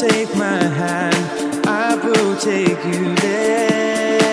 take my hand, I will take you there.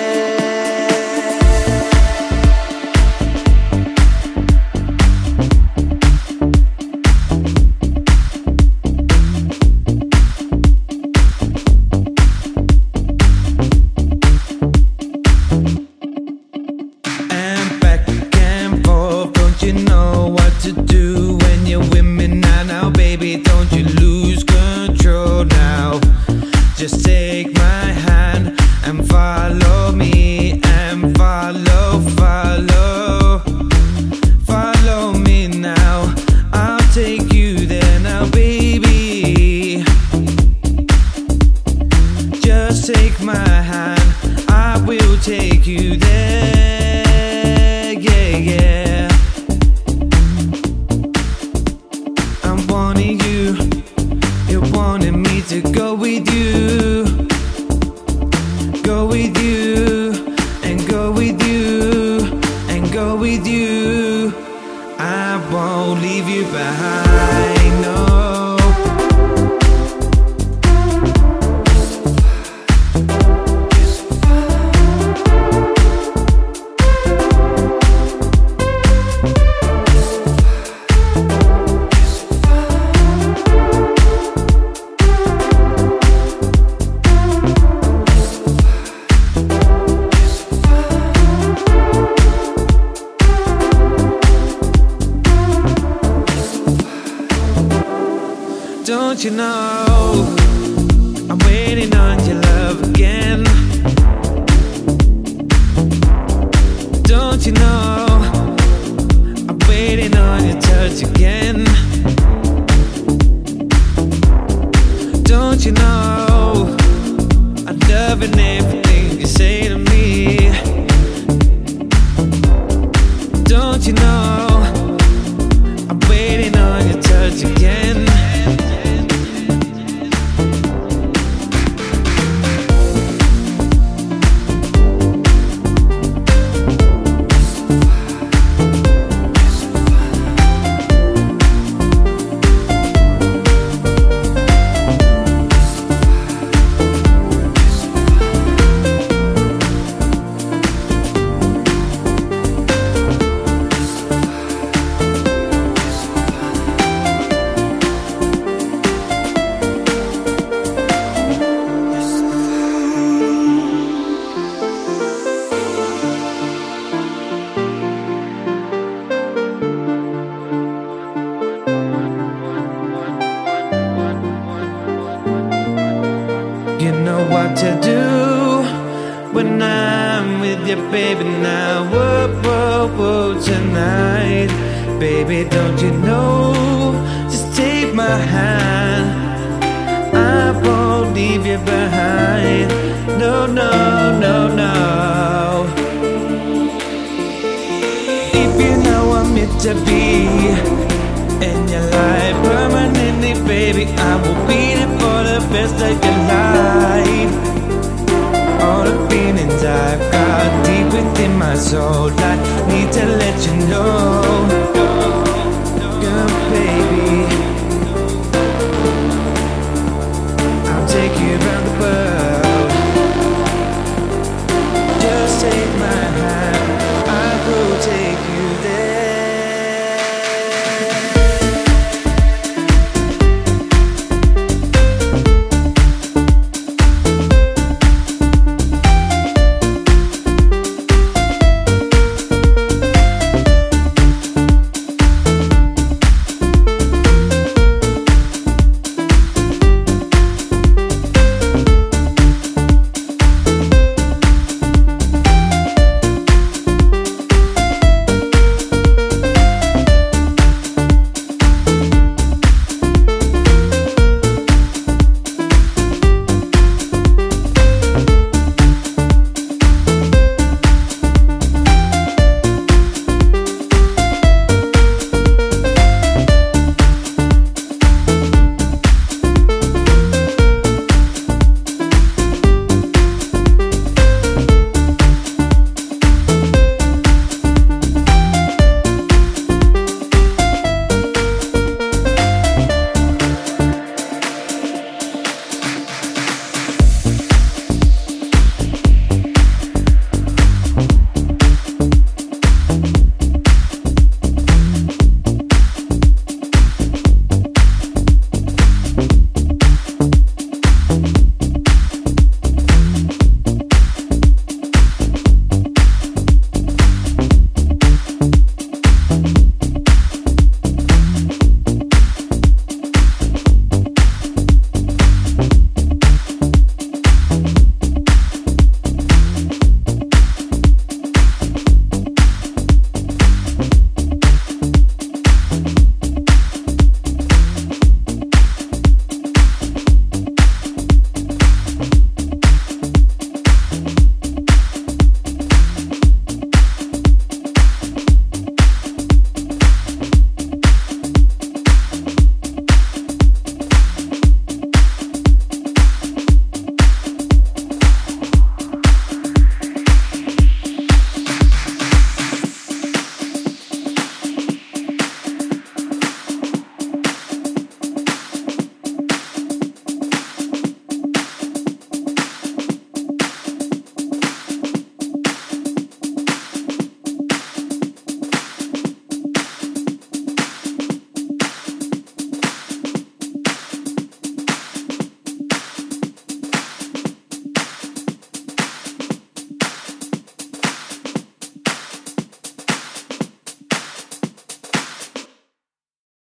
And back and forth, don't you know what to do when you're with me now, baby, don't you lose control now. Just take my hand and follow me, and follow me now. I'll take you there now, baby. Just take my hand, I will take you there, yeah, yeah. I'm wanting you, you're wanting me to go with you, go with you, and go with you, and go with you. I won't leave you behind, no. Don't you know I'm waiting on your love again? Don't you know I'm waiting on your touch again? Don't you know I'm loving everything you say to me? Don't you know I'm waiting on your touch again? You know what to do when I'm with you, baby, now. Whoa, whoa, whoa, tonight. Baby, don't you know? Just take my hand, I won't leave you behind. No, no, no, no. If you know I'm meant to be in your life permanently, baby, I will be there for the best of your life. All the feelings I've got deep within my soul, I need to let you know.